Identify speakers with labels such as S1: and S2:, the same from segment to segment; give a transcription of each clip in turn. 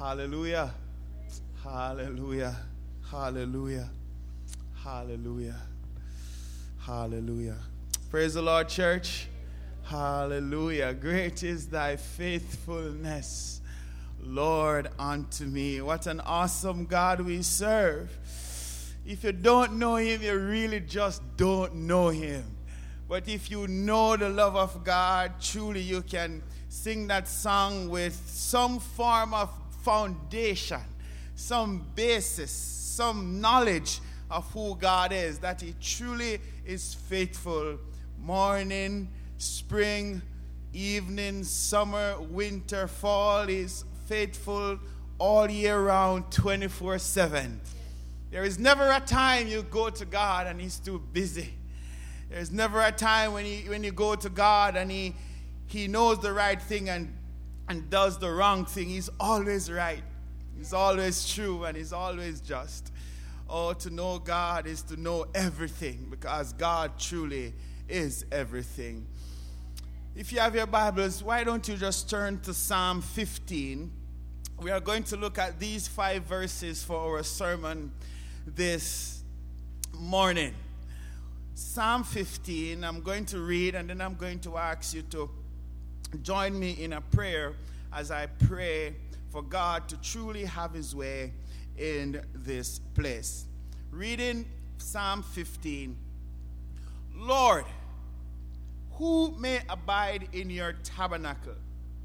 S1: Hallelujah. Hallelujah. Hallelujah. Hallelujah. Hallelujah. Praise the Lord, church. Hallelujah. Great is thy faithfulness, Lord, unto me. What an awesome God we serve. If you don't know him, you really just don't know him. But if you know the love of God, truly you can sing that song with some form of foundation, some basis, some knowledge of who God is, that he truly is faithful. Morning, spring, evening, summer, winter, fall, is faithful all year round, 24/7. There is never a time you go to God and he's too busy. There's never a time when you go to God and he knows the right thing and does the wrong thing. He's always right. He's always true and he's always just. Oh, to know God is to know everything, because God truly is everything. If you have your Bibles, why don't you just turn to Psalm 15? We are going to look at these 5 verses for our sermon this morning. Psalm 15, I'm going to read, and then I'm going to ask you to join me in a prayer as I pray for God to truly have his way in this place. Reading Psalm 15. Lord, who may abide in your tabernacle?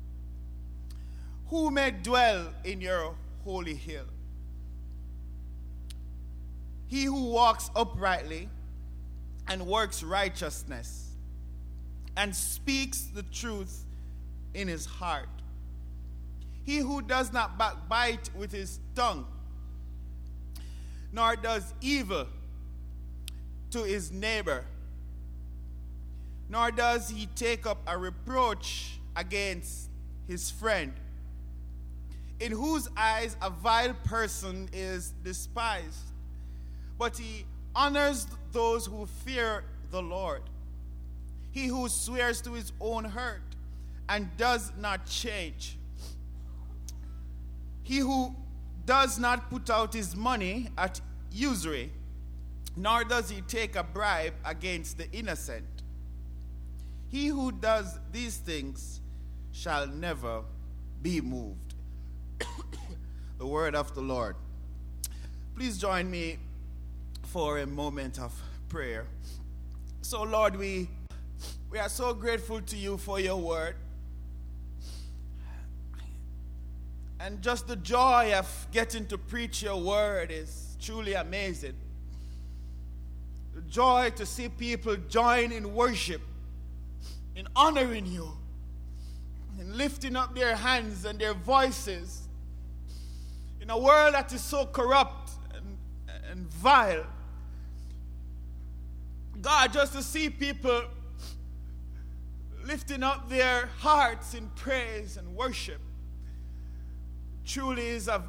S1: Who may dwell in your holy hill? He who walks uprightly and works righteousness and speaks the truth in his heart. He who does not backbite with his tongue, nor does evil to his neighbor, nor does he take up a reproach against his friend, in whose eyes a vile person is despised, but he honors those who fear the Lord. He who swears to his own hurt and does not change. He who does not put out his money at usury, nor does he take a bribe against the innocent. He who does these things shall never be moved. The word of the Lord. Please join me for a moment of prayer. So, Lord, we are so grateful to you for your word. And just the joy of getting to preach your word is truly amazing. The joy to see people join in worship, in honoring you, in lifting up their hands and their voices in a world that is so corrupt and vile. God, just to see people lifting up their hearts in praise and worship truly is a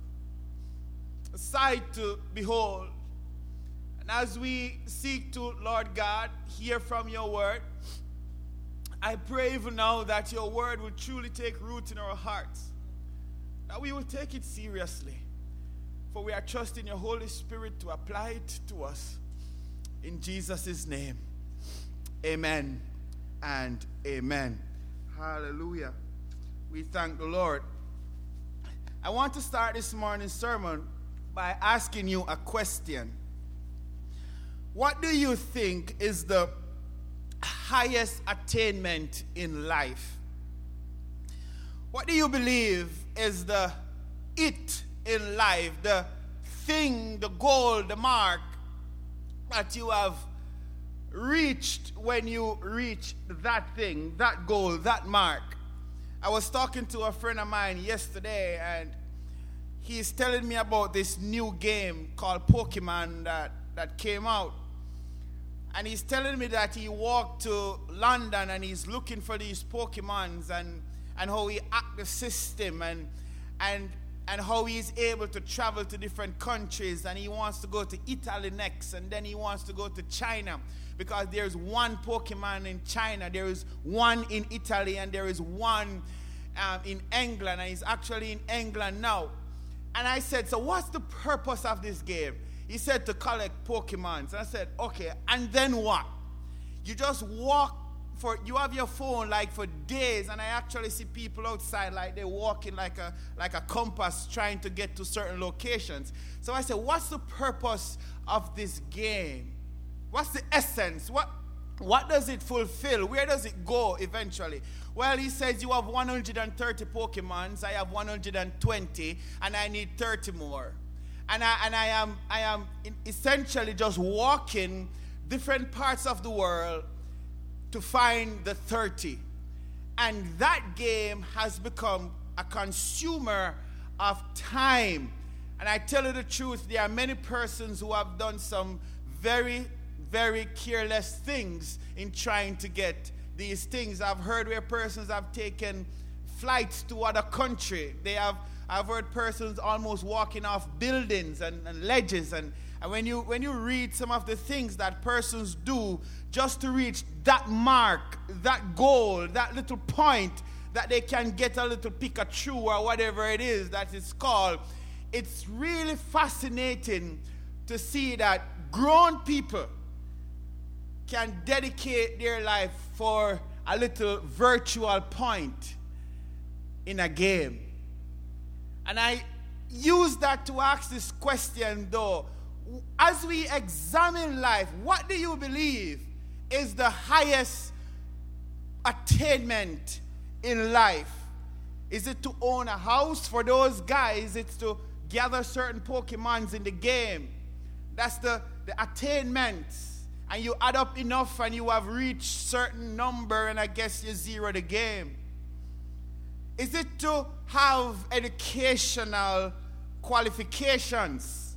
S1: sight to behold. And as we seek to, Lord God, hear from your word, I pray even now that your word will truly take root in our hearts, that we will take it seriously, for we are trusting your Holy Spirit to apply it to us. In Jesus' name, amen and amen. Hallelujah. We thank the Lord. I want to start this morning's sermon by asking you a question. What do you think is the highest attainment in life? What do you believe is the it in life, the thing, the goal, the mark that you have reached when you reach that thing, that goal, that mark? I was talking to a friend of mine yesterday, and he's telling me about this new game called Pokemon that came out. And he's telling me that he walked to London and he's looking for these Pokemons and how he hacked the system and how he's able to travel to different countries, and he wants to go to Italy next, and then he wants to go to China, because there's one Pokemon in China, there is one in Italy, and there is one in England, and he's actually in England now. And I said, so what's the purpose of this game? He said to collect Pokemons. I said, okay, and then what? You just walk you have your phone like for days, and I actually see people outside like they're walking like a compass trying to get to certain locations. So I said, what's the purpose of this game? What's the essence? What does it fulfill? Where does it go eventually? Well, he says you have 130 Pokemons, I have 120, and I need 30 more. And I am essentially just walking different parts of the world to find the 30. And that game has become a consumer of time. And I tell you the truth, there are many persons who have done some very, very careless things in trying to get these things. I've heard where persons have taken flights to other country. I've heard persons almost walking off buildings and ledges. And when you read some of the things that persons do just to reach that mark, that goal, that little point that they can get a little Pikachu or whatever it is that it's called, it's really fascinating to see that grown people can dedicate their life for a little virtual point in a game. And I use that to ask this question though. As we examine life, what do you believe is the highest attainment in life? Is it to own a house? For those guys, it's to gather certain Pokemons in the game. That's the attainment. And you add up enough and you have reached certain number, and I guess you zero the game. Is it to have educational qualifications?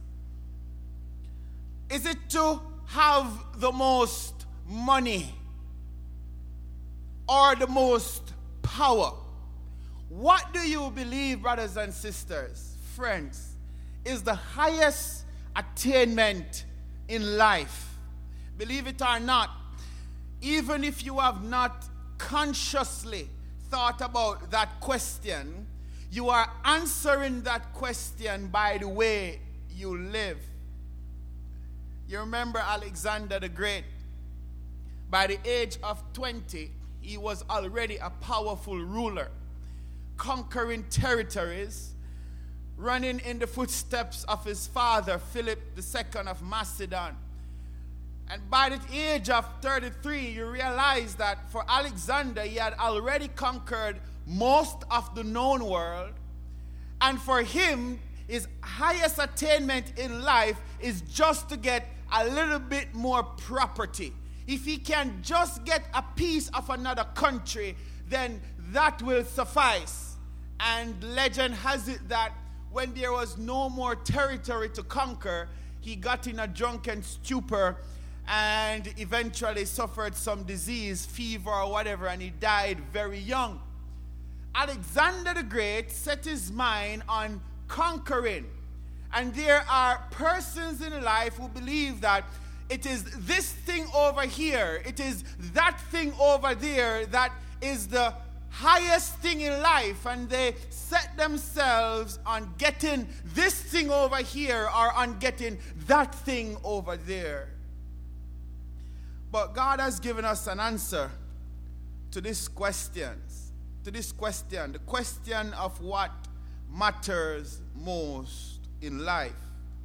S1: Is it to have the most money or the most power? What do you believe, brothers and sisters, friends, is the highest attainment in life? Believe it or not, even if you have not consciously thought about that question, you are answering that question by the way you live. You remember Alexander the Great. By the age of 20, he was already a powerful ruler, conquering territories, running in the footsteps of his father, Philip II of Macedon. And by the age of 33, you realize that for Alexander, he had already conquered most of the known world. And for him, his highest attainment in life is just to get a little bit more property. If he can just get a piece of another country, then that will suffice. And legend has it that when there was no more territory to conquer, he got in a drunken stupor and eventually suffered some disease, fever or whatever, and he died very young. Alexander the Great set his mind on conquering. And there are persons in life who believe that it is this thing over here, it is that thing over there that is the highest thing in life, and they set themselves on getting this thing over here or on getting that thing over there. But God has given us an answer to this question, the question of what matters most in life.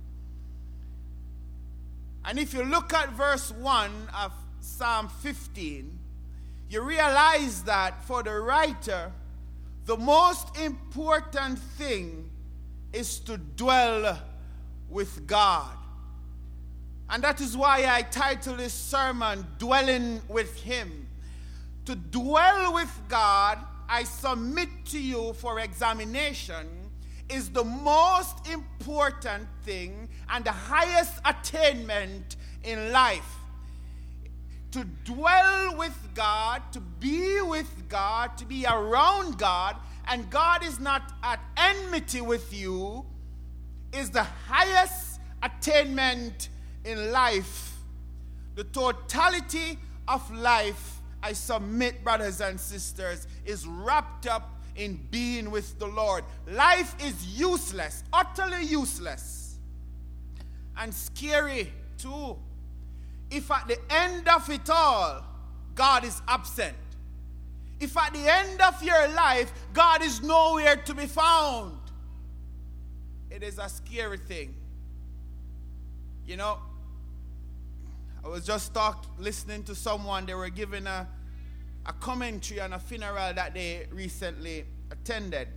S1: And if you look at verse 1 of Psalm 15, you realize that for the writer, the most important thing is to dwell with God. And that is why I titled this sermon, Dwelling with Him. To dwell with God, I submit to you for examination, is the most important thing and the highest attainment in life. To dwell with God, to be with God, to be around God, and God is not at enmity with you, is the highest attainment in life. The totality of life, I submit, brothers and sisters, is wrapped up in being with the Lord. Life is useless, utterly useless, and scary too, if at the end of it all, God is absent. If at the end of your life, God is nowhere to be found. It is a scary thing. You know, I was just listening to someone. They were giving a commentary on a funeral that they recently attended.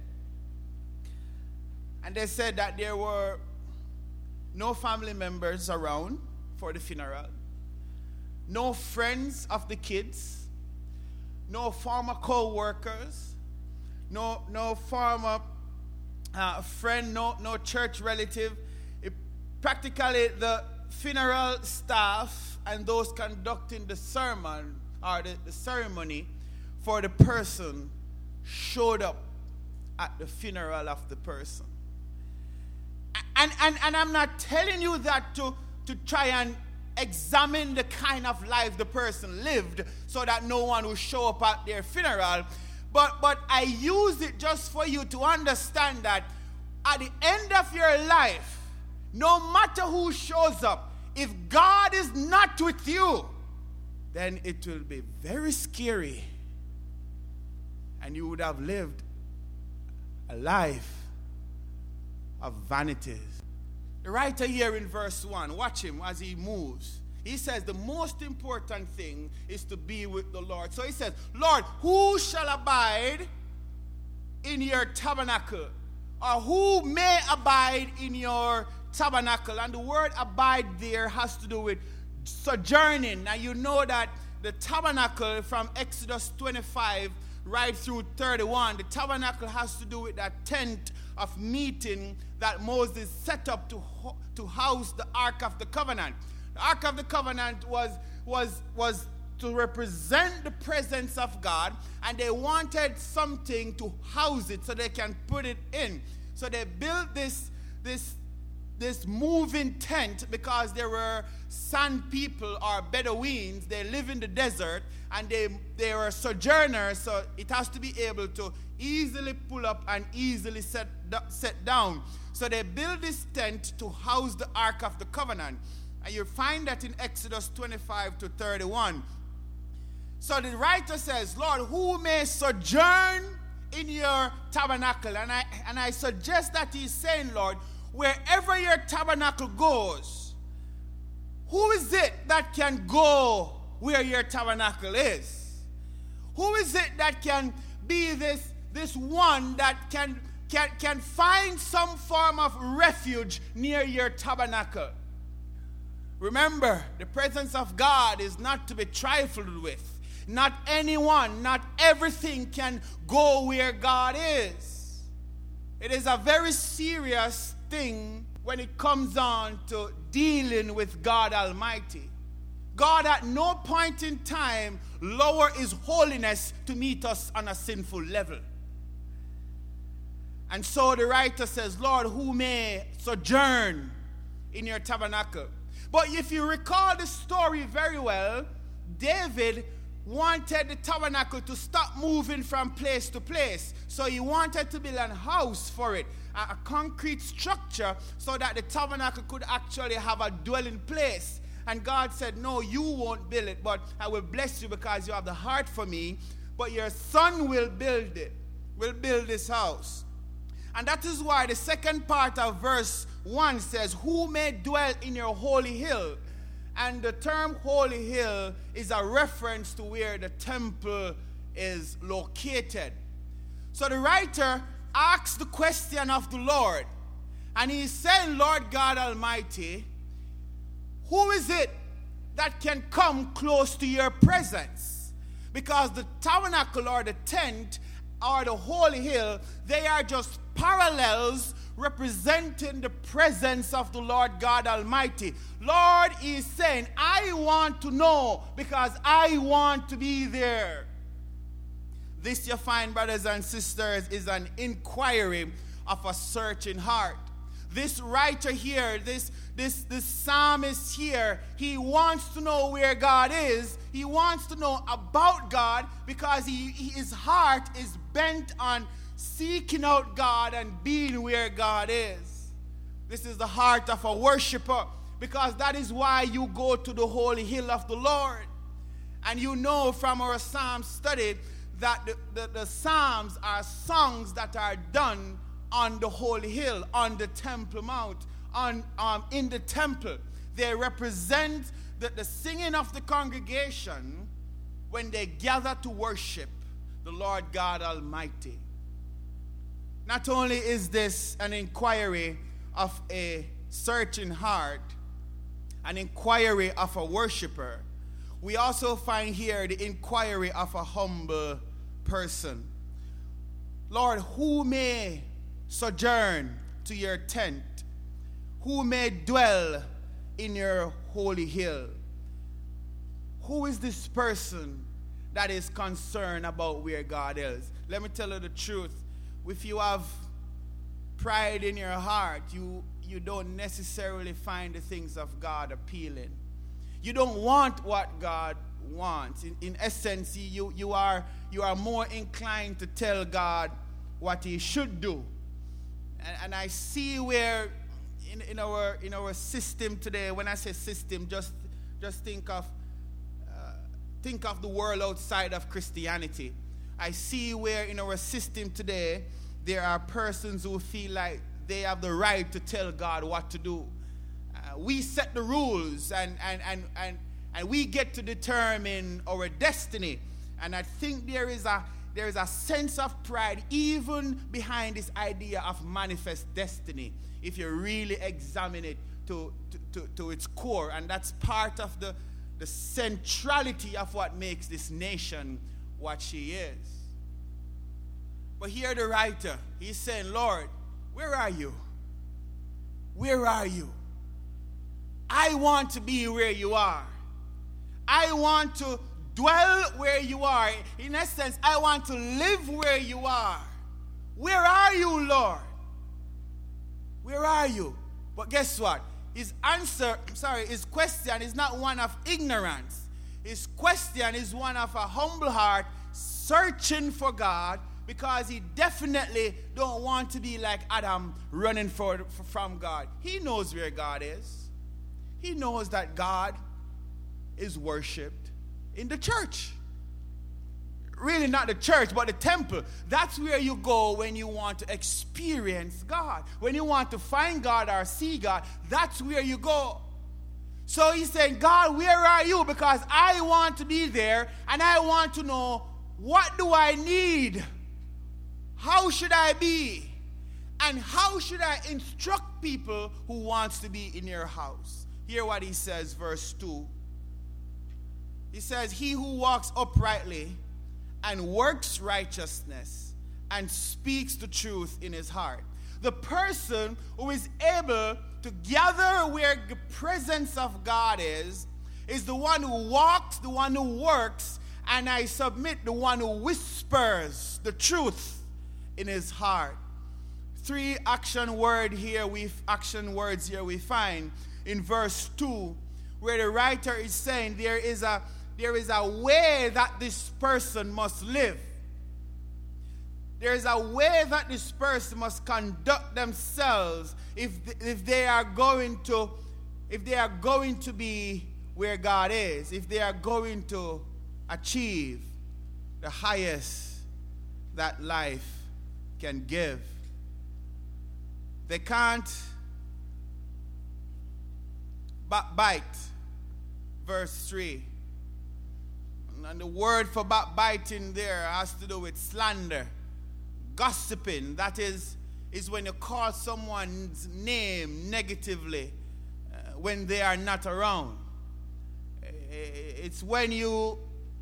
S1: And they said that there were no family members around for the funeral, no friends of the kids, no former co-workers, no former friend, no church relative. Practically the funeral staff and those conducting the sermon or the ceremony for the person showed up at the funeral of the person. And I'm not telling you that to try and examine the kind of life the person lived so that no one will show up at their funeral. But I use it just for you to understand that at the end of your life, no matter who shows up, if God is not with you, then it will be very scary. And you would have lived a life of vanities. The writer here in verse 1, watch him as he moves. He says the most important thing is to be with the Lord. So he says, Lord, who shall abide in your tabernacle? Or who may abide in your tabernacle? And the word abide there has to do with sojourning. Now you know that the tabernacle from Exodus 25 right through 31, the tabernacle has to do with that tent of meeting that Moses set up to house the Ark of the Covenant. The Ark of the Covenant was to represent the presence of God, and they wanted something to house it so they can put it in. So they built this moving tent because there were sand people or Bedouins. They live in the desert and they were sojourners, so it has to be able to easily pull up and easily set down. So they built this tent to house the Ark of the Covenant. And you find that in Exodus 25 to 31. So the writer says, Lord, who may sojourn in your tabernacle? And I suggest that he's saying, Lord, wherever your tabernacle goes, who is it that can go where your tabernacle is? Who is it that can be this one that can find some form of refuge near your tabernacle? Remember, the presence of God is not to be trifled with. Not anyone, not everything can go where God is. It is a very serious thing when it comes on to dealing with God Almighty. God at no point in time lower his holiness to meet us on a sinful level. And so the writer says, Lord, who may sojourn in your tabernacle? But if you recall the story very well, David wanted the tabernacle to stop moving from place to place. So he wanted to build a house for it, a concrete structure, so that the tabernacle could actually have a dwelling place. And God said, no, you won't build it, but I will bless you because you have the heart for me. But your son will build it, will build this house. And that is why the second part of verse 1 says, who may dwell in your holy hill? And the term holy hill is a reference to where the temple is located. So the writer asks the question of the Lord. And he's saying, Lord God Almighty, who is it that can come close to your presence? Because the tabernacle or the tent or the holy hill, they are just parallels representing the presence of the Lord God Almighty. Lord is saying, I want to know because I want to be there. This, you find, brothers and sisters, is an inquiry of a searching heart. This writer here, this psalmist here, he wants to know where God is. He wants to know about God because his heart is bent on seeking out God and being where God is. This is the heart of a worshiper, because that is why you go to the holy hill of the Lord. And you know from our Psalm study that the Psalms are songs that are done on the holy hill, on the Temple Mount, in the temple. They represent the singing of the congregation when they gather to worship the Lord God Almighty. Not only is this an inquiry of a searching heart, an inquiry of a worshiper, we also find here the inquiry of a humble person. Lord, who may sojourn to your tent? Who may dwell in your holy hill? Who is this person that is concerned about where God is? Let me tell you the truth. If you have pride in your heart, you don't necessarily find the things of God appealing. You don't want what God wants. In essence, you are more inclined to tell God what he should do. And I see where in our system today, when I say system, just think of the world outside of Christianity. I see where in our system today there are persons who feel like they have the right to tell God what to do. We set the rules and we get to determine our destiny. And I think there is a sense of pride even behind this idea of manifest destiny, if you really examine it to its core. And that's part of the centrality of what makes this nation what she is. But here the writer, he's saying, Lord, where are you? Where are you? I want to be where you are. I want to dwell where you are. In essence, I want to live where you are. Where are you, Lord? Where are you? But guess what? His question is not one of ignorance. His question is one of a humble heart searching for God, because he definitely don't want to be like Adam running from God. He knows where God is. He knows that God is worshipped in the church. Really not the church, but the temple. That's where you go when you want to experience God. When you want to find God or see God, that's where you go. So he's saying, God, where are you? Because I want to be there, and I want to know, what do I need? How should I be? And how should I instruct people who wants to be in your house? Hear what he says, verse 2. He says, he who walks uprightly and works righteousness and speaks the truth in his heart. The person who is able to gather where the presence of God is the one who walks, the one who works, and I submit, the one who whispers the truth in his heart. Three action words here we find in verse 2, where the writer is saying there is a way that this person must live. There is a way that this person must conduct themselves if they are going to be where God is, if they are going to achieve the highest that life can give. They can't backbite, verse 3. And the word for backbiting there has to do with slander, gossiping. That is when you call someone's name negatively when they are not around. It's when you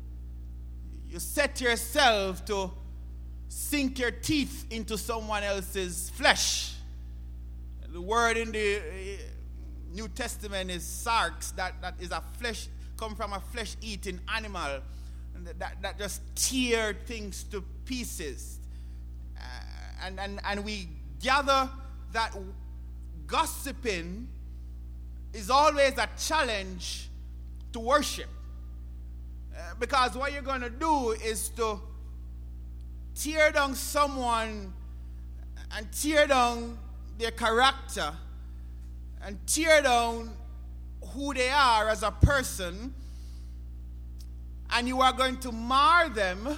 S1: set yourself to sink your teeth into someone else's flesh. The word in the New Testament is sarx, that is a flesh, come from a flesh-eating animal that just tear things to pieces. And we gather that gossiping is always a challenge to worship. Because what you're going to do is to tear down someone and tear down their character and tear down who they are as a person, and you are going to mar them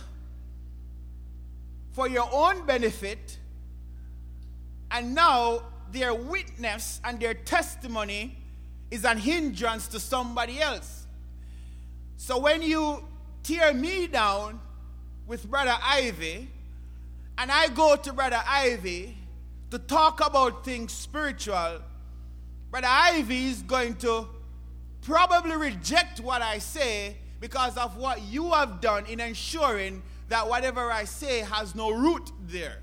S1: for your own benefit, and now their witness and their testimony is an hindrance to somebody else. So when you tear me down with Brother Ivy, and I go to Brother Ivy to talk about things spiritual, Brother Ivy is going to probably reject what I say because of what you have done in ensuring that whatever I say has no root there.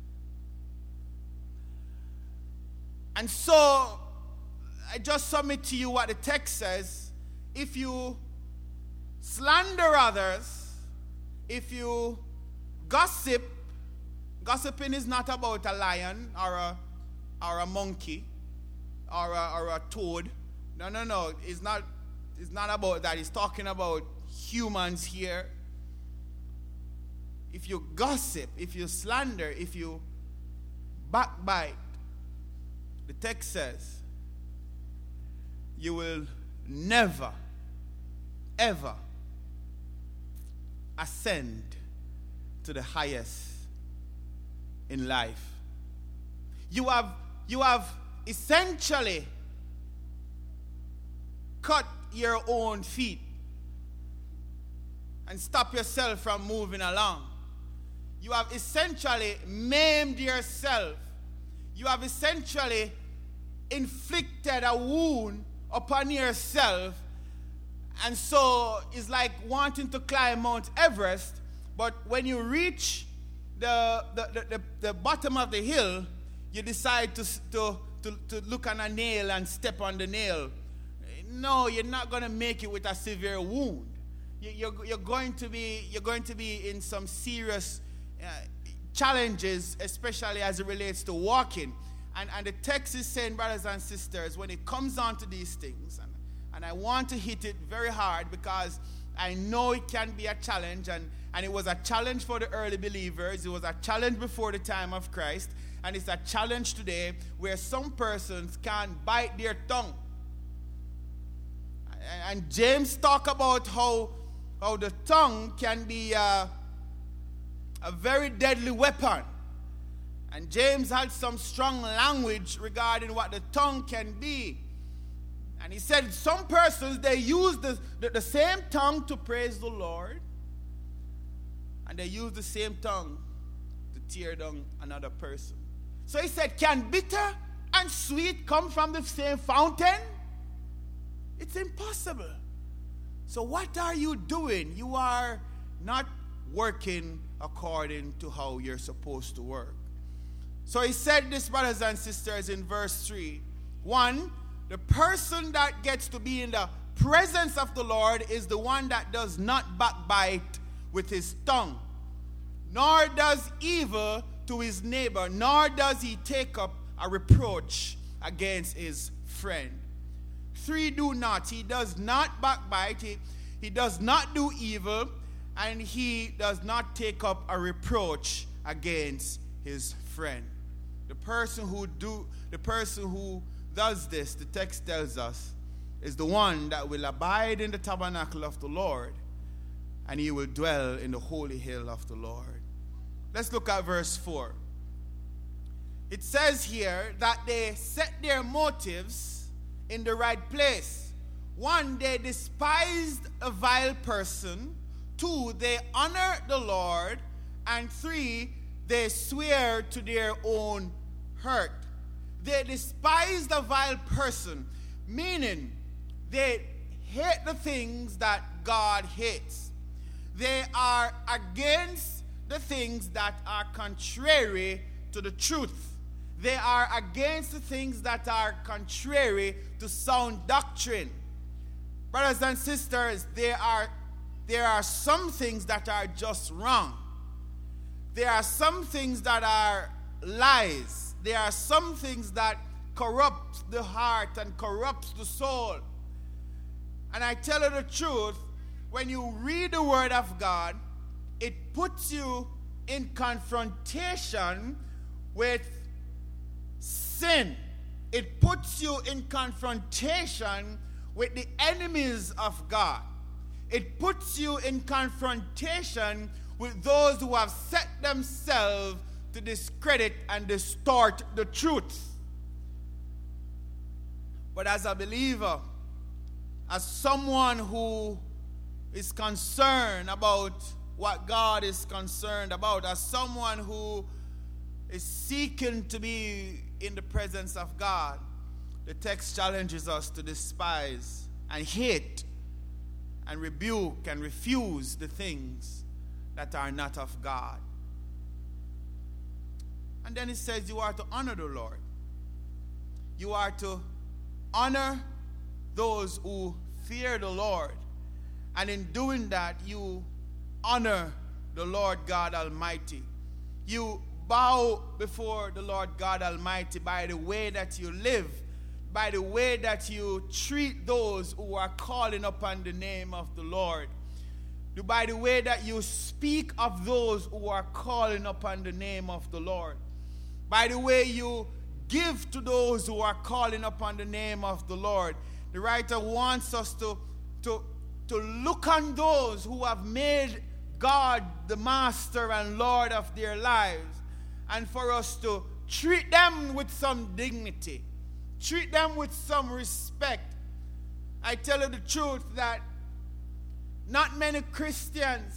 S1: And so, I just submit to you what the text says. If you slander others, if you gossip, gossiping is not about a lion or a monkey or a toad. No. It's not about that. It's talking about humans here. If you gossip, if you slander, if you backbite, the text says, you will never, ever ascend to the highest in life. You have essentially cut your own feet and stop yourself from moving along. You have essentially maimed yourself. You have essentially inflicted a wound upon yourself. And so it's like wanting to climb Mount Everest, but when you reach the bottom of the hill, you decide to look on a nail and step on the nail. No, you're not going to make it with a severe wound. You're going to be in some serious challenges, especially as it relates to walking. And the text is saying, brothers and sisters, when it comes down to these things, and I want to hit it very hard because I know it can be a challenge, and it was a challenge for the early believers. It was a challenge before the time of Christ, and it's a challenge today where some persons can bite their tongue. And James talk about how the tongue can be a very deadly weapon. And James had some strong language regarding what the tongue can be. And he said some persons, they use the same tongue to praise the Lord, and they use the same tongue to tear down another person. So he said, can bitter and sweet come from the same fountain? It's impossible. So what are you doing? You are not working according to how you're supposed to work. So he said this, brothers and sisters, in verse 3. 1, the person that gets to be in the presence of the Lord is the one that does not backbite with his tongue, nor does evil to his neighbor, nor does he take up a reproach against his friend. 3, do not. He does not backbite. He does not do evil, and he does not take up a reproach against his friend. The person who does this, the text tells us, is the one that will abide in the tabernacle of the Lord, and he will dwell in the holy hill of the Lord. Let's look at verse 4. It says here that they set their motives in the right place. 1, they despised a vile person. 2, they honor the Lord. And 3, they swear to their own hurt. They despised a vile person, meaning they hate the things that God hates. They are against the things that are contrary to the truth. They are against the things that are contrary to sound doctrine. Brothers and sisters, there are some things that are just wrong. There are some things that are lies. There are some things that corrupt the heart and corrupts the soul. And I tell you the truth, when you read the Word of God, it puts you in confrontation with sin. It puts you in confrontation with the enemies of God. It puts you in confrontation with those who have set themselves to discredit and distort the truth. But as a believer, as someone who is concerned about what God is concerned about, as someone who is seeking to be in the presence of God, the text challenges us to despise and hate and rebuke and refuse the things that are not of God. And then it says you are to honor the Lord. You are to honor those who fear the Lord. And in doing that, you honor the Lord God Almighty. You bow before the Lord God Almighty by the way that you live, by the way that you treat those who are calling upon the name of the Lord, by the way that you speak of those who are calling upon the name of the Lord, by the way you give to those who are calling upon the name of the Lord. The writer wants us to look on those who have made God the master and Lord of their lives, and for us to treat them with some dignity, treat them with some respect. I tell you the truth that not many Christians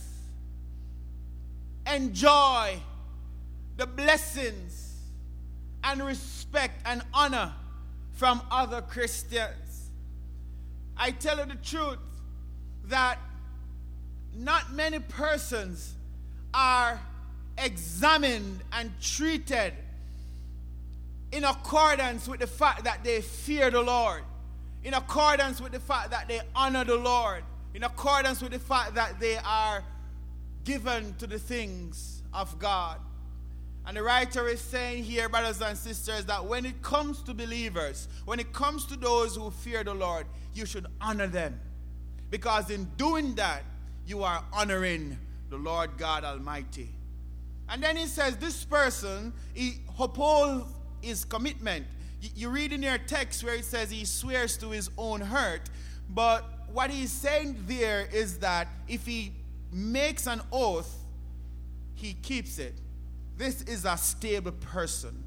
S1: enjoy the blessings and respect and honor from other Christians. I tell you the truth that not many persons are examined and treated in accordance with the fact that they fear the Lord, in accordance with the fact that they honor the Lord, in accordance with the fact that they are given to the things of God. And the writer is saying here, brothers and sisters, that when it comes to believers, when it comes to those who fear the Lord, you should honor them. Because in doing that, you are honoring the Lord God Almighty. And then he says this person, he upholds his commitment. You read in your text where it says he swears to his own hurt. But what he's saying there is that if he makes an oath, he keeps it. This is a stable person.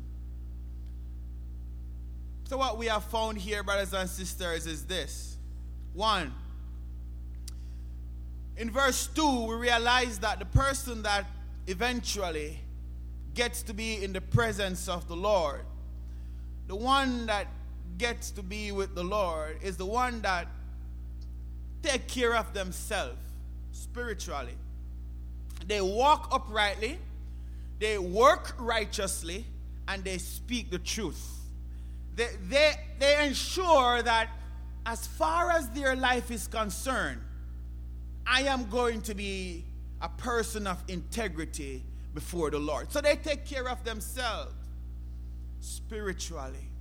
S1: So what we have found here, brothers and sisters, is this. 1, in verse 2, we realize that the person that eventually gets to be in the presence of the Lord, the one that gets to be with the Lord, is the one that take care of themselves spiritually. They walk uprightly, they work righteously, and they speak the truth. They ensure that as far as their life is concerned, I am going to be a person of integrity before the Lord. So they take care of themselves spiritually.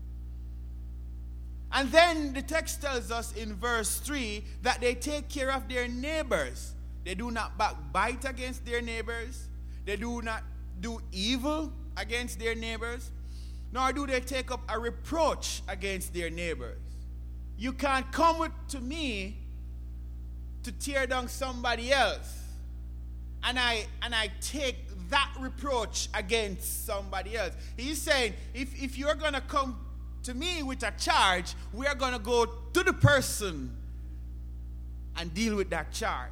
S1: And then the text tells us in verse 3 that they take care of their neighbors. They do not backbite against their neighbors. They do not do evil against their neighbors. Nor do they take up a reproach against their neighbors. You can't come to me to tear down somebody else, and I take that reproach against somebody else. He's saying, if you're going to come to me with a charge, we're going to go to the person and deal with that charge.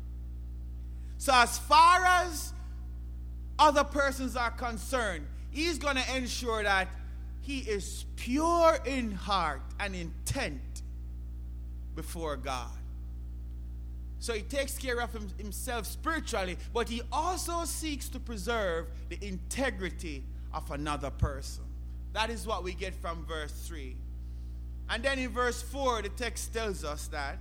S1: So as far as other persons are concerned, he's going to ensure that he is pure in heart and intent before God. So he takes care of himself spiritually, but he also seeks to preserve the integrity of another person. That is what we get from verse 3. And then in verse 4, the text tells us that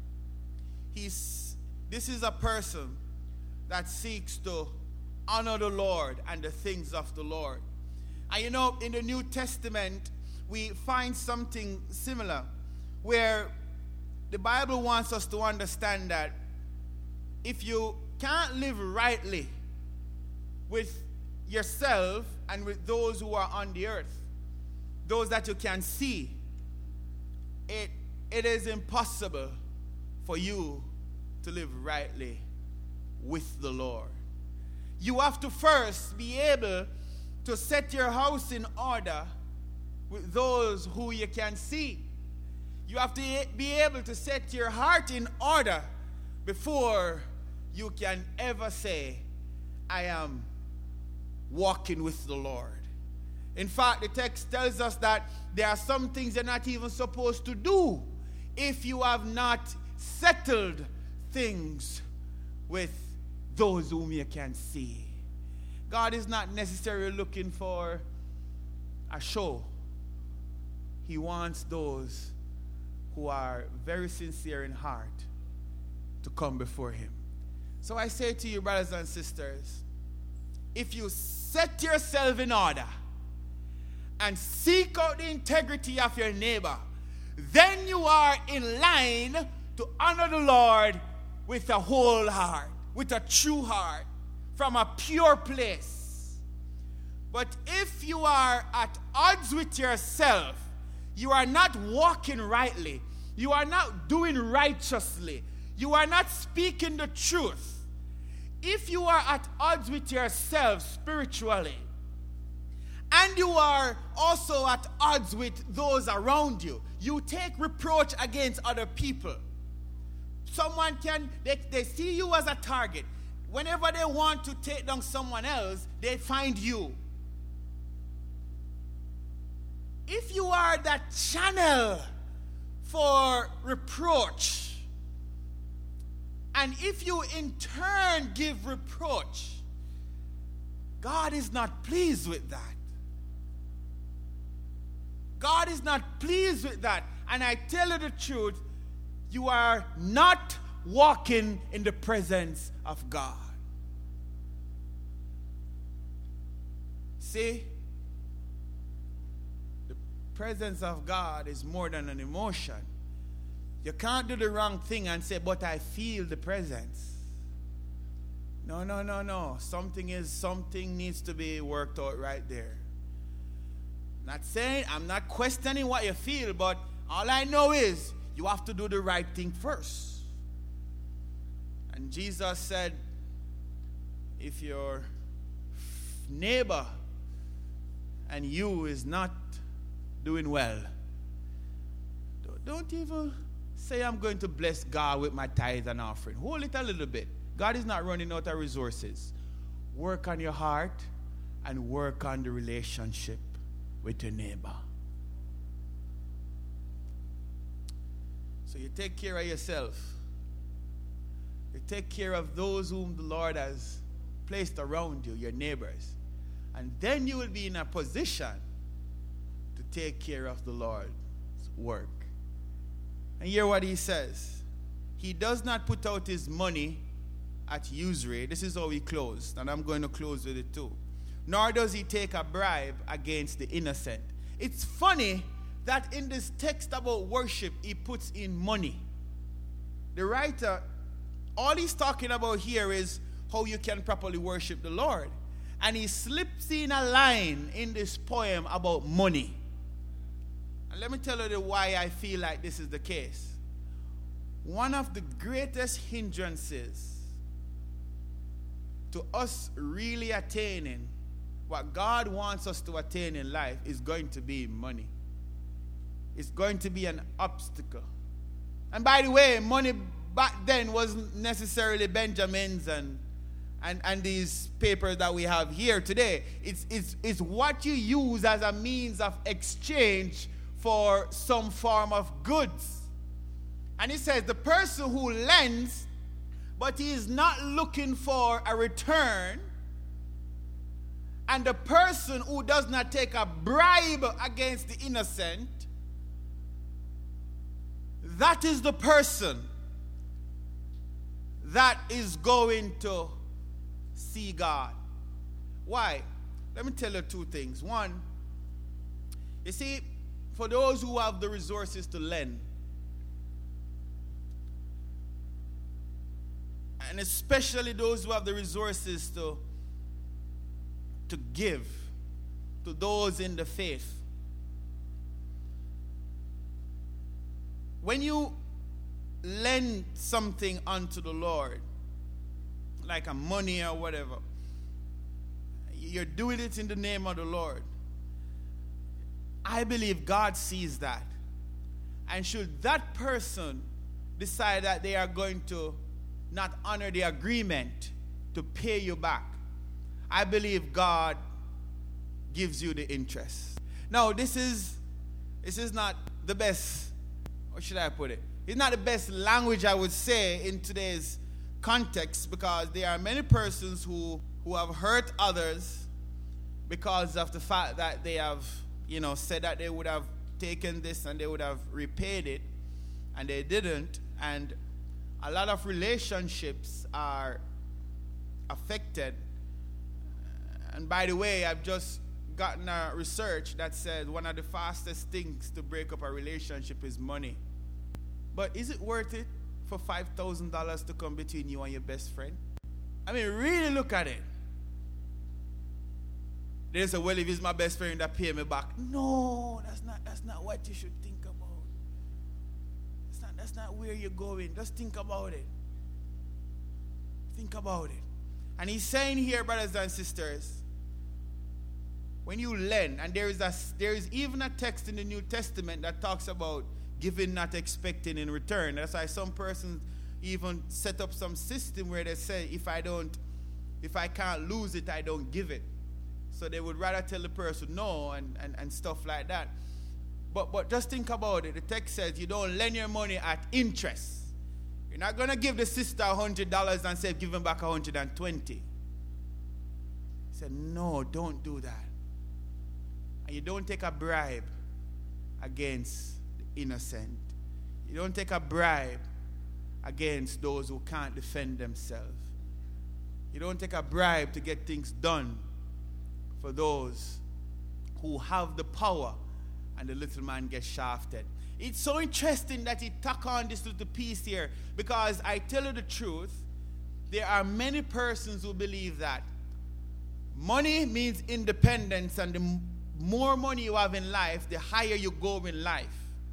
S1: this is a person that seeks to honor the Lord and the things of the Lord. And you know, in the New Testament, we find something similar, where the Bible wants us to understand that if you can't live rightly with yourself and with those who are on the earth, those that you can see, it is impossible for you to live rightly with the Lord. You have to first be able to set your house in order with those who you can see. You have to be able to set your heart in order before you can ever say, I am walking with the Lord. In fact, the text tells us that there are some things you're not even supposed to do if you have not settled things with those whom you can see. God is not necessarily looking for a show. He wants those who are very sincere in heart to come before him. So I say to you, brothers and sisters, if you set yourself in order and seek out the integrity of your neighbor, then you are in line to honor the Lord with a whole heart, with a true heart, from a pure place. But if you are at odds with yourself, you are not walking rightly, you are not doing righteously, you are not speaking the truth. If you are at odds with yourself spiritually, and you are also at odds with those around you, you take reproach against other people. Someone they see you as a target. Whenever they want to take down someone else, they find you. If you are that channel for reproach, and if you in turn give reproach, God is not pleased with that. God is not pleased with that. And I tell you the truth, you are not walking in the presence of God. See, the presence of God is more than an emotion. You can't do the wrong thing and say, but I feel the presence. No. Something needs to be worked out right there. I'm not questioning what you feel, but all I know is you have to do the right thing first. And Jesus said, if your neighbor and you is not doing well, don't even say I'm going to bless God with my tithe and offering. Hold it a little bit. God is not running out of resources. Work on your heart and work on the relationship with your neighbor. So you take care of yourself. You take care of those whom the Lord has placed around you, your neighbors. And then you will be in a position to take care of the Lord's work. And hear what he says. He does not put out his money at usury. This is how he closed, and I'm going to close with it too. Nor does he take a bribe against the innocent. It's funny that in this text about worship, he puts in money. The writer, all he's talking about here is how you can properly worship the Lord. And he slips in a line in this poem about money. And let me tell you why I feel like this is the case. One of the greatest hindrances to us really attaining what God wants us to attain in life is going to be money. It's going to be an obstacle. And by the way, money back then wasn't necessarily Benjamins and these papers that we have here today. It's what you use as a means of exchange for some form of goods. And he says the person who lends, but he is not looking for a return, and the person who does not take a bribe against the innocent, that is the person that is going to see God. Why? Let me tell you two things. One, you see, for those who have the resources to lend, and especially those who have the resources to to give to those in the faith. When you lend something unto the Lord, like a money or whatever, you're doing it in the name of the Lord. I believe God sees that. And should that person decide that they are going to not honor the agreement to pay you back, I believe God gives you the interest. Now, this is not the best, or should I put it? It's not the best language, I would say, in today's context, because there are many persons who have hurt others because of the fact that they have, said that they would have taken this and they would have repaid it, and they didn't. And a lot of relationships are affected. And by the way, I've just gotten a research that says one of the fastest things to break up a relationship is money. But is it worth it for $5,000 to come between you and your best friend? I mean, really look at it. They say, well, if it's my best friend that pay me back. No, that's not what you should think about. That's not where you're going. Just think about it. Think about it. And he's saying here, brothers and sisters, when you lend, and there is even a text in the New Testament that talks about giving not expecting in return. That's why some persons even set up some system where they say, if I can't lose it, I don't give it. So they would rather tell the person no and stuff like that. But just think about it. The text says you don't lend your money at interest. You're not going to give the sister $100 and say give him back $120. He said, no, don't do that. And you don't take a bribe against the innocent. You don't take a bribe against those who can't defend themselves. You don't take a bribe to get things done for those who have the power, and the little man gets shafted. It's so interesting that he tack on this little piece here, because I tell you the truth, there are many persons who believe that money means independence, and the more money you have in life, the higher you go in life.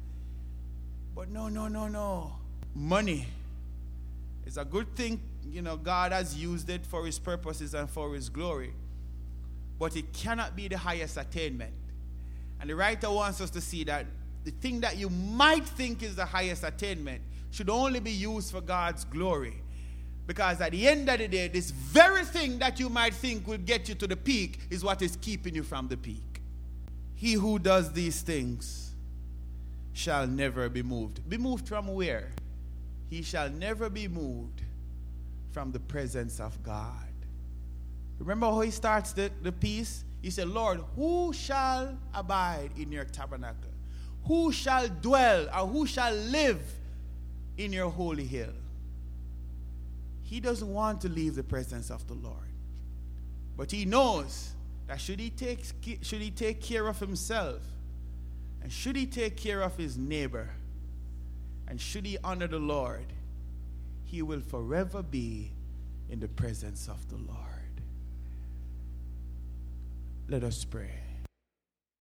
S1: But no. Money is a good thing. God has used it for his purposes and for his glory. But it cannot be the highest attainment. And the writer wants us to see that the thing that you might think is the highest attainment should only be used for God's glory. Because at the end of the day, this very thing that you might think will get you to the peak is what is keeping you from the peak. He who does these things shall never be moved. Be moved from where? He shall never be moved from the presence of God. Remember how he starts the piece? He said, Lord, who shall abide in your tabernacle? Who shall dwell, or who shall live in your holy hill? He doesn't want to leave the presence of the Lord. But he knows that should he take care of himself, and should he take care of his neighbor, and should he honor the Lord, he will forever be in the presence of the Lord. Let us pray.